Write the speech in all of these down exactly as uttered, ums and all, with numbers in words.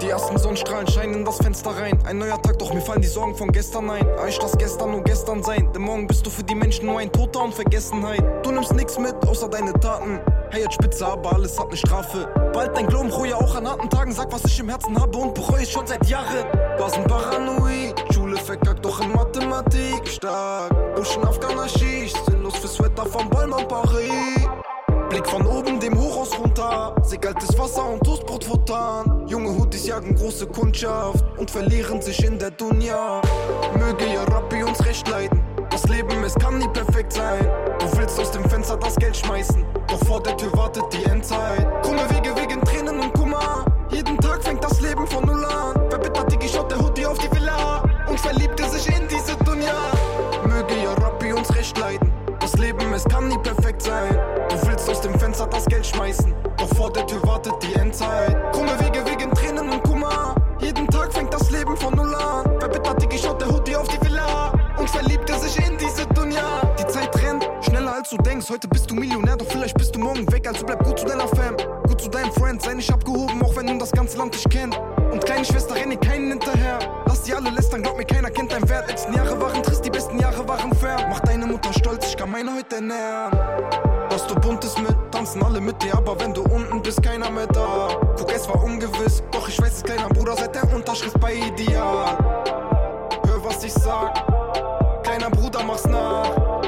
Die ersten Sonnenstrahlen scheinen in das Fenster rein. Ein neuer Tag, doch mir fallen die Sorgen von gestern ein. Ah, ich lass gestern nur gestern sein, denn morgen bist du für die Menschen nur ein Toter und Vergessenheit. Du nimmst nix mit, außer deine Taten. Hey, jetzt Spitze, aber alles hat ne Strafe. Bald dein Glauben ruhe auch an harten Tagen. Sag, was ich im Herzen habe und bereue ich schon seit Jahren. War's ein Paranoid, Schule verkackt, doch in Mathematik stark. Ocean Afghaner Schicht, sinnlos fürs Wetter vom Bäumen Paris. Blick von oben, dem Hochhaus runter. Seh kaltes Wasser und Toastbrot futtern. Junge Hoodies jagen große Kundschaft und verlieren sich in der Dunja. Möge ja Rabbi uns recht leiden. Das Leben, es kann nie perfekt sein. Du willst aus dem Fenster das Geld schmeißen, doch vor der Tür wartet die Endzeit. Krumme Wege wegen Tränen und Kummer. Jeden Tag fängt das Leben von null an. Verbittert Digi schaut der Hoodie auf die Villa und verliebte sich in diese Dunja. Möge ja Rabbi uns recht leiden. Das Leben, es kann nie perfekt sein. Du willst aus dem Fenster das Geld schmeißen, doch vor der Tür wartet die Endzeit. Krumme Wege wegen Tränen und Kummer. Jeden Tag fängt das Leben von null an. Verbittert Digi schaut der Hoodie auf die Villa und verliebte sich in diese Dunja. Die Zeit rennt schneller als du denkst. Heute bist du Millionär, doch vielleicht bist du morgen weg. Also bleib gut zu deiner Fam, gut zu deinem Friend. Sei nicht abgehoben, auch wenn nun das ganze Land dich kennt. Und kleine Schwester, renne keinen hinterher. Lass die alle lästern, glaub mir, keiner kennt deinen Wert. Letzten Jahre waren trist, die besten Jahre waren fern. Mach deine Mutter stolz, ich kann meine heute ernähren. Hast du Buntes mit, tanzen alle mit dir, aber wenn du unten bist, keiner mehr da. Guck, es war ungewiss, doch ich weiß es, kleiner Bruder, seit der Unterschrift bei Ideal. Hör, was ich sag, kleiner Bruder, mach's nach.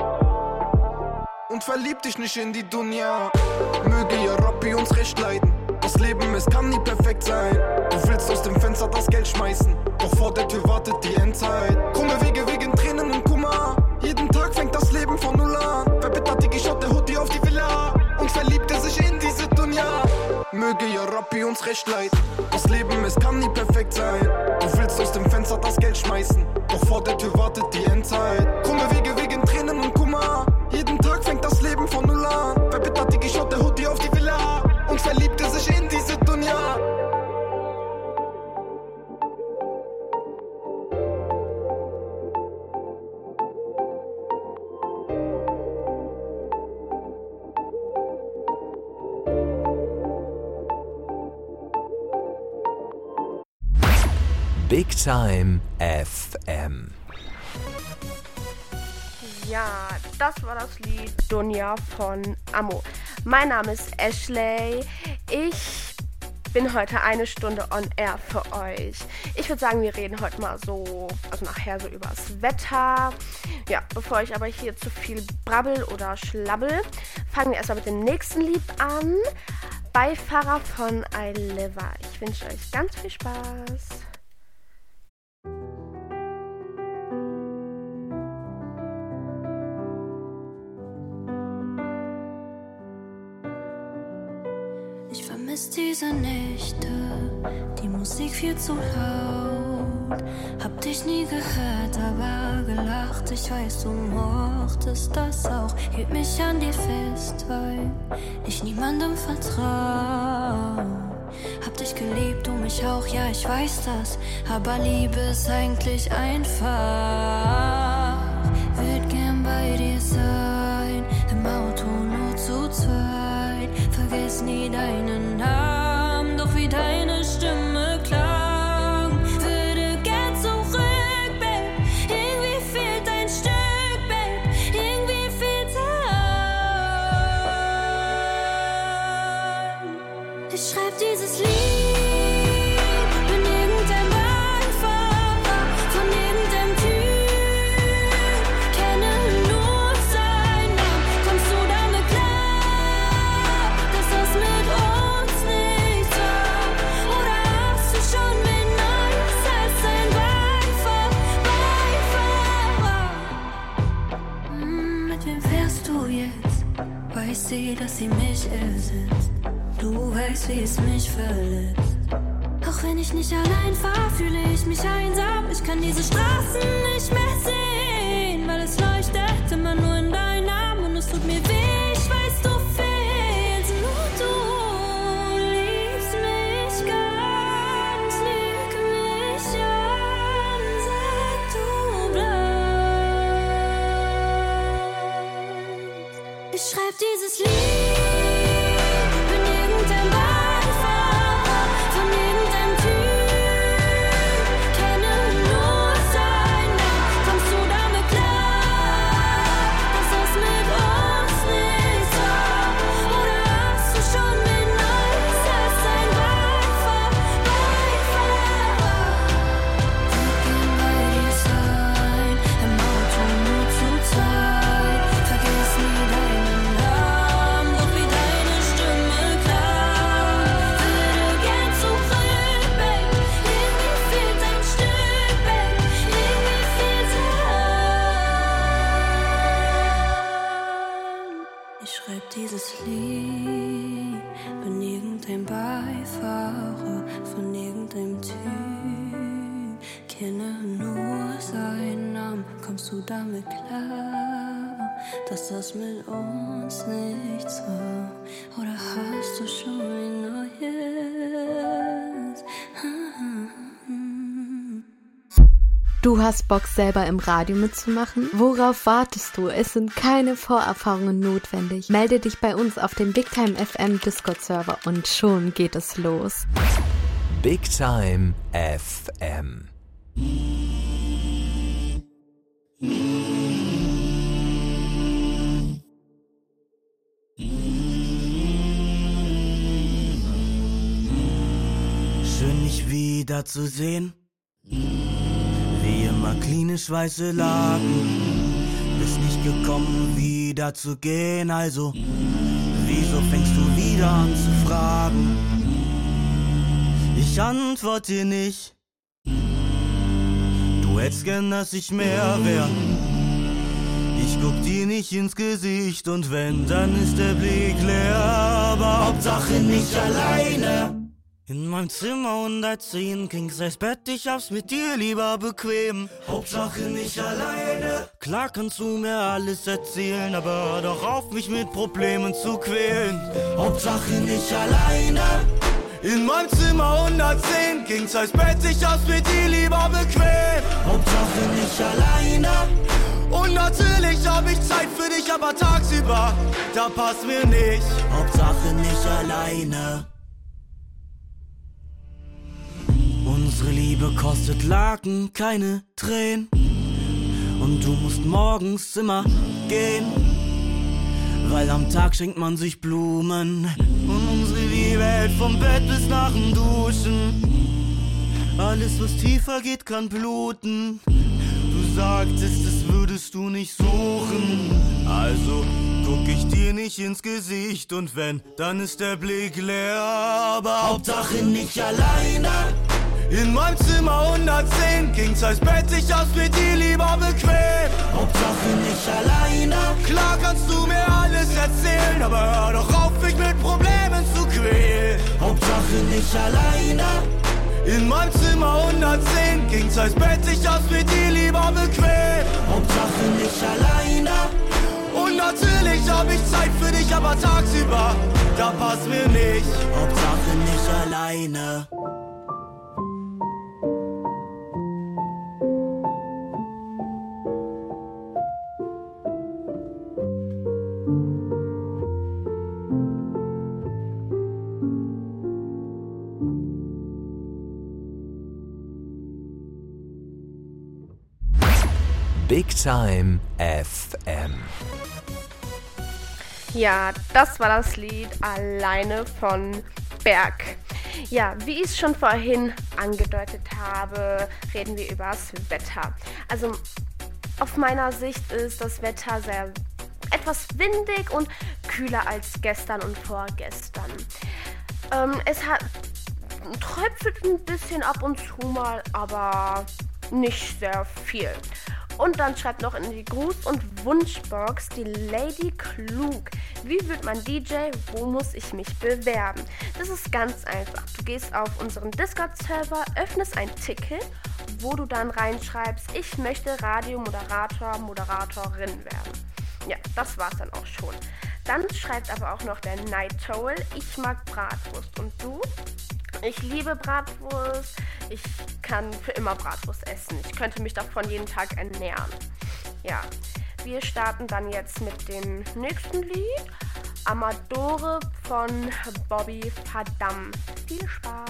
Und verlieb dich nicht in die Dunja. Möge ja Rabbi uns recht leiden. Das Leben, es kann nie perfekt sein. Du willst aus dem Fenster das Geld schmeißen, doch vor der Tür wartet die Endzeit. Krumme Wege wegen Tränen und Kummer. Jeden Tag fängt das Leben von null an. Verbittert Digi schaut der Hoodie auf die Villa und verliebte sich in diese Dunja. Möge ja Rabbi uns recht leiden. Das Leben, es kann nie perfekt sein. Du willst aus dem Fenster das Geld schmeißen, doch vor der Tür wartet die Endzeit. Krumme Wege wegen Tränen und Kummer. Jeden Tag fängt das Leben von null an. Verbittert Digi schaut der Hoodie auf die Villa und verliebte sich in diese Dunja. Big Time F M. Ja, das war das Lied Dunja von Ammo. Mein Name ist Ashley. Ich bin heute eine Stunde on air für euch. Ich würde sagen, wir reden heute mal so, also nachher so über das Wetter. Ja, bevor ich aber hier zu viel brabbel oder schlabbel, fangen wir erstmal mit dem nächsten Lied an. Beifahrer von I Liver. Ich wünsche euch ganz viel Spaß. Ich vermiss diese Nächte, die Musik viel zu laut. Hab dich nie gehört, aber gelacht. Ich weiß, du mochtest das auch. Hielt mich an dir fest, weil ich niemandem vertrau. Hab dich geliebt, du mich auch, ja, ich weiß das. Aber Liebe ist eigentlich einfach. Würd gern bei dir sein, im Auto nur zu zweit. Vergiss nie deinen Namen, doch wie deine Stimme klang. Würde gern zurück, Babe. Irgendwie fehlt ein Stück, Babe. Irgendwie fehlt's an. Ich schreib dieses Lied. Ich seh, dass sie mich ersetzt. Du weißt, wie es mich verletzt. Auch wenn ich nicht allein fahr, fühle ich mich einsam. Ich kann diese Straßen nicht mehr sehen, weil es leuchtet immer nur in deinem Namen. Und es tut mir weh, ich weiß, du fehlst. Nur du liebst mich ganz, lüg mich an, sag du bleibst. Ich schreib dieses Lied. Bin irgendein Beifahrer von irgendeinem Typ. Beifahrer von irgendeinem Typ. Kenne nur seinen Namen, kommst du damit klar, dass das mit uns nichts war? Oder hast du schon ein neues? Du hast Bock, selber im Radio mitzumachen? Worauf wartest du? Es sind keine Vorerfahrungen notwendig. Melde dich bei uns auf dem Big Time F M Discord-Server und schon geht es los. Big Time F M. Schön, dich wiederzusehen. Wie immer klinisch weiße Laken. Bist nicht gekommen, wieder zu gehen. Also, wieso fängst du wieder an zu fragen? Ich antworte nicht. Du hättest gern, dass ich mehr wär. Ich guck dir nicht ins Gesicht und wenn, dann ist der Blick leer. Aber Hauptsache nicht alleine. In meinem Zimmer hundertzehn, King-Size-Bett, ich hab's mit dir lieber bequem. Hauptsache nicht alleine. Klar kannst du mir alles erzählen, aber hör doch auf, mich mit Problemen zu quälen. Hauptsache nicht alleine. In meinem Zimmer hundertzehn, King-Size-Bett, ich hab's mit dir lieber bequem. Hauptsache nicht alleine. Und natürlich hab ich Zeit für dich, aber tagsüber, da passt mir nicht. Hauptsache nicht alleine. Unsere Liebe kostet Laken, keine Tränen. Und du musst morgens immer gehen, weil am Tag schenkt man sich Blumen. Und unsere Liebe hält vom Bett bis nach dem Duschen. Alles, was tiefer geht, kann bluten. Du sagtest, das würdest du nicht suchen. Also guck ich dir nicht ins Gesicht. Und wenn, dann ist der Blick leer. Aber Hauptsache nicht alleine. In meinem Zimmer hundertzehn, King-Size-Bett, ich hab's mit dir lieber bequem. Hauptsache nicht alleine. Klar kannst du mir alles erzählen, aber hör doch auf, mich mit Problemen zu quälen. Hauptsache nicht alleine. In meinem Zimmer hundertzehn, King-Size-Bett, ich hab's mit dir lieber bequem. Hauptsache nicht alleine. Und natürlich hab ich Zeit für dich, aber tagsüber, da passt mir nicht. Hauptsache nicht alleine. Big Time F M. Ja, das war das Lied Alleine von Berg. Ja, wie ich es schon vorhin angedeutet habe, reden wir über das Wetter. Also auf meiner Sicht ist das Wetter sehr etwas windig und kühler als gestern und vorgestern. Ähm, es hat tröpfelt ein bisschen ab und zu mal, aber nicht sehr viel. Und dann schreibt noch in die Gruß- und Wunschbox die Lady Klug. Wie wird man D J? Wo muss ich mich bewerben? Das ist ganz einfach. Du gehst auf unseren Discord-Server, öffnest ein Ticket, wo du dann reinschreibst, ich möchte Radiomoderator, Moderatorin werden. Ja, das war's dann auch schon. Dann schreibt aber auch noch der Night Owl, ich mag Bratwurst. Und du? Ich liebe Bratwurst. Ich kann für immer Bratwurst essen. Ich könnte mich davon jeden Tag ernähren. Ja, wir starten dann jetzt mit dem nächsten Lied. Amadore von Bobby Padam. Viel Spaß!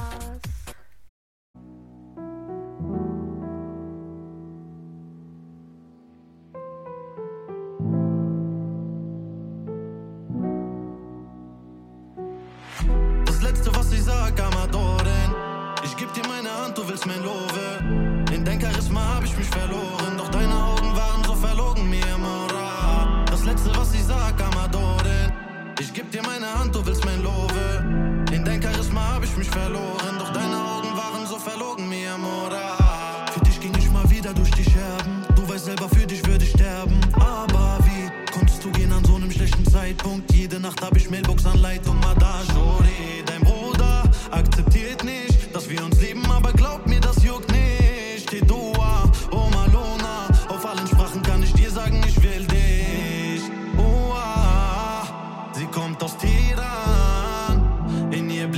Ich geb dir meine Hand, du willst mein Love. In dein Charisma hab ich mich verloren, doch deine Augen waren so verlogen, mi amor. Das letzte, was ich sag, Amadore. Ich geb dir meine Hand, du willst mein Love. In dein Charisma hab ich mich verloren, doch deine Augen waren so verlogen, mi amor. Für dich ging ich mal wieder durch die Scherben. Du weißt selber, für dich würde ich sterben. Aber wie konntest du gehen an so einem schlechten Zeitpunkt? Jede Nacht hab ich Mailbox-Anleitung, Madajori. Dein Bruder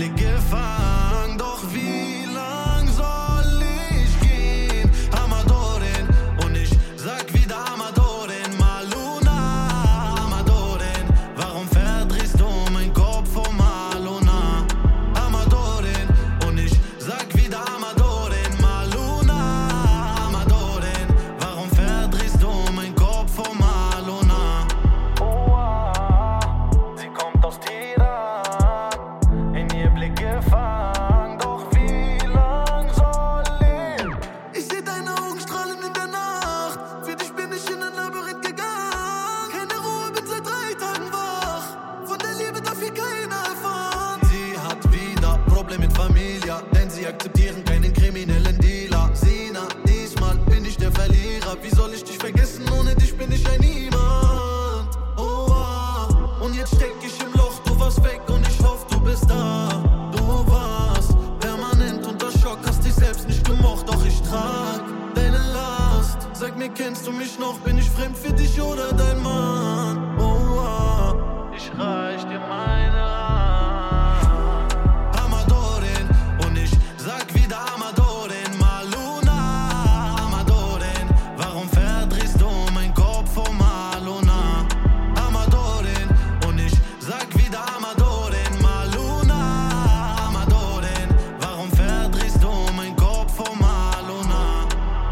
Blick gefangen. Doch wie lang soll ich gehen? Amadorin, und ich sag wieder Amadorin. Maluna, Amadorin, warum verdrehst du mein Kopf, oh Maluna? Amadorin, und ich sag wieder Amadorin. Maluna, Amadorin, warum verdrehst du mein Kopf, oh Maluna? Oh, ah, sie kommt aus Tiran, in ihr Blick gefangen. Doch wie lang soll ich? Ich seh deine Augen strahlen in der Nacht. Für dich bin ich in ein Labyrinth gegangen. Keine Ruhe, bin seit drei Tagen wach. Von der Liebe darf hier keiner erfahren. Sie hat wieder Problem mit Familie, denn sie akzeptieren keinen kriminellen Dealer. Sina, diesmal bin ich der Verlierer. Wie soll ich dich vergessen? Ohne dich bin ich ein Niemand. Oh, ah. Und jetzt steck ich im Loch, du warst weg und ich hoffe, du bist da. Du warst permanent unter Schock, hast dich selbst nicht gemocht, doch ich trag deine Last. Sag mir, kennst du mich noch? Bin ich fremd für dich oder dein Mann? Oh, ah. Ich reich dir meine Hand. Amadorin, und ich sag wieder Amadorin. Maluna, Amadorin, warum verdrehst du mein Kopf, oh Maluna? Amadorin, und ich sag wieder Amadorin. Maluna, Amadorin, warum verdrehst du mein Kopf, oh Maluna?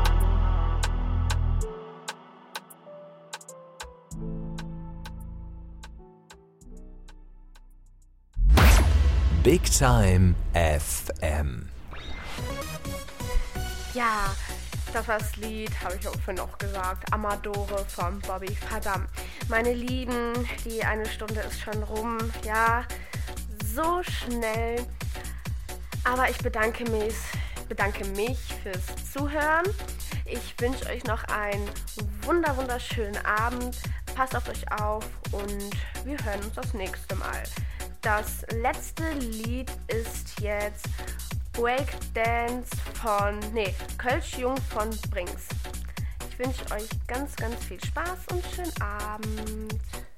Big Time F M. Ja, das war das Lied, habe ich auch vorhin noch gesagt. Amadore von Bobby Verdam. Meine Lieben, die eine Stunde ist schon rum. Ja, so schnell. Aber ich bedanke mich, bedanke mich fürs Zuhören. Ich wünsche euch noch einen wunder wunderschönen Abend. Passt auf euch auf und wir hören uns das nächste Mal. Das letzte Lied ist jetzt Breakdance von, nee, Kölsch Jung von Brings. Ich wünsche euch ganz, ganz viel Spaß und schönen Abend.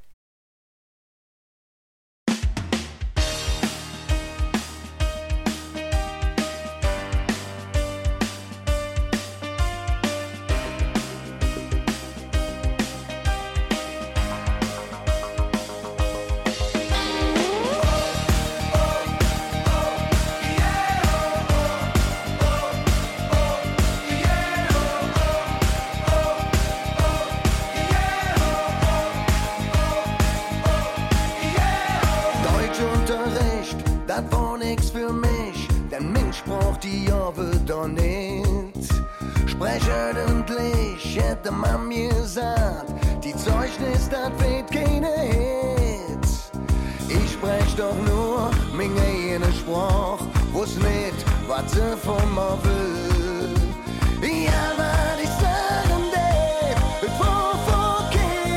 Das war nix für mich, denn Mensch braucht die Jahre doch nicht. Sprechentlich hätte man mir gesagt, die Zeugnis, das wird keine Hit. Ich sprech doch nur meine eigene Sprach, wuss nicht, was sie von mir will. Ja, was ich sagen darf, es war vor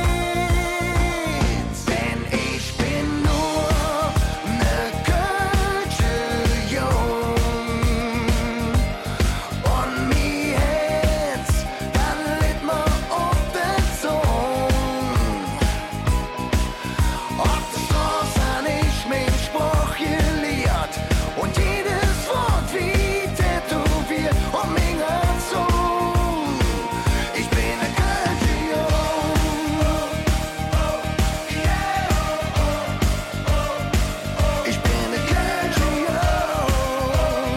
Kids, denn ich bin nur ne Kölsche Jung. Und mi Herz, dann litt mir auf der Zunge. Auf der Straße han ich mein Spruch gelehrt und jedes Wort wie tätowiert um mein Herz so. Ich bin ne Kölsche Jung. Ich bin ne Kölsche Jung.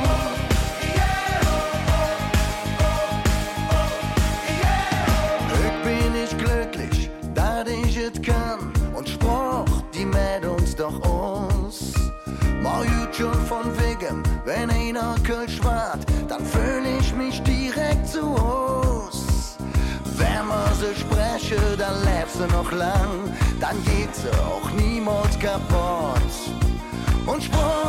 Glück bin ich glücklich, dass ich es kann und Spruch, die mäht uns doch aus. Mal gut schon von wegen, wenn einer Kölsch wart, dann fühl ich mich direkt zu Haus. Wenn man sie spreche, dann lebst du noch lang, dann geht sie auch niemals kaputt. Und Spruch